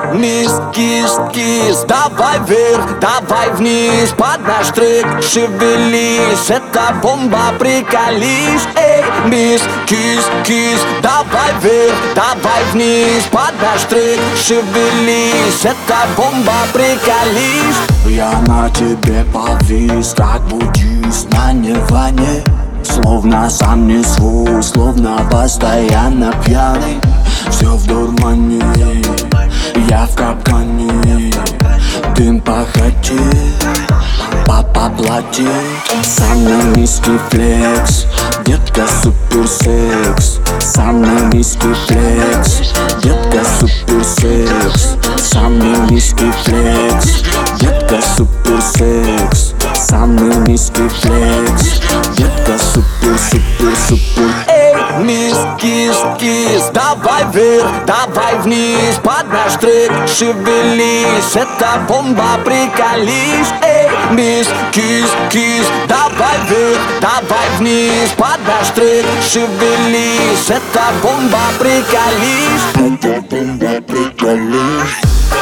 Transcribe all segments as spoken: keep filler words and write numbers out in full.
мисс, кис, кис, давай вверх, давай вниз, под наш трек шевелись, это бомба, приколись. Эй, мисс, кис, кис, давай вверх, давай вниз, под наш трек шевелись, это бомба, приколись. Я на тебе повис, как буддист на нирване, словно сам не свой, словно постоянно пьяный. Все в дурмане, я в капкане, дым похоти, папа платит. Самый низкий флекс, детка супер секс. Самый низкий флекс, детка супер секс. Самый низкий флекс, детка супер секс. Самый низкий флекс, детка супер супер супер. Эй, мисс, кис, кис, давай вверх, давай вниз, под наш трек шевелись, это бомба, приколись. Эй, мисс, кис, кис, давай вверх, давай вниз, под наш трек шевелись, это бомба, приколись. Это бомба, приколись.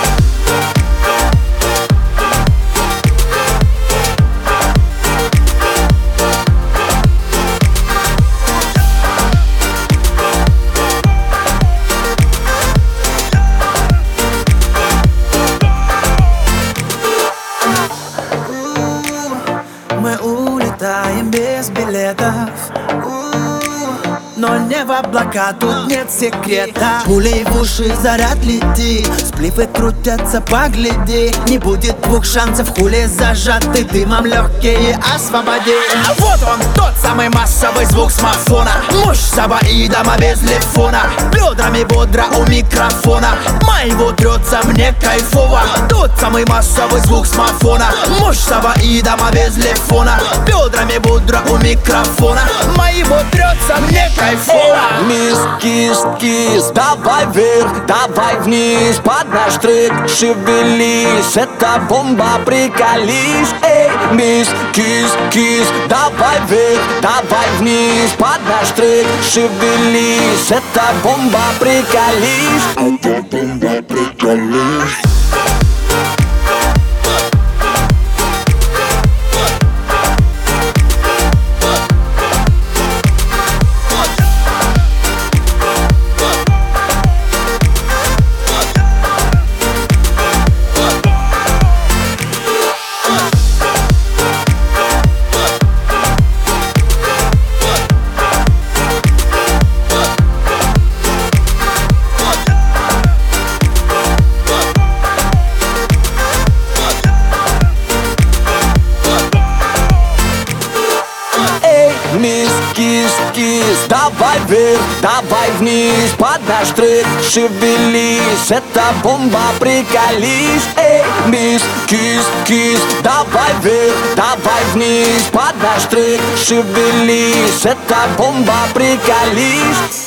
Мы улетаем без билетов, но не в облака, тут нет секрета. Пулей в уши заряд летит, сплифы крутятся, погляди. Не будет двух шансов, хули зажаты дымом, легкие освободи. А вот он, тот самый массовый звук смартфона. Муж сабаидома без лефона, бедрами бодро у микрофона. Моего трется, мне кайфово. Тот самый массовый звук смартфона. Муж сабаидома без лефона, бедрами бодро у микрофона. Моего трется, мне кайфово. Мисс, кис, кис, давай вверх, давай вниз, под наш трек шевелись, это бомба, приколись. Эй, мисс, кис, кис, давай вверх, давай вниз, под наш трек шевелись, это бомба, приколись. Это бомба, приколись. Мисс, кис, кис, давай вверх, давай вниз, под наш трек шевелись, это бомба, приколись. Эй, мисс, кис, кис, давай вверх, давай вниз, под наш трек шевелись, это бомба, приколись.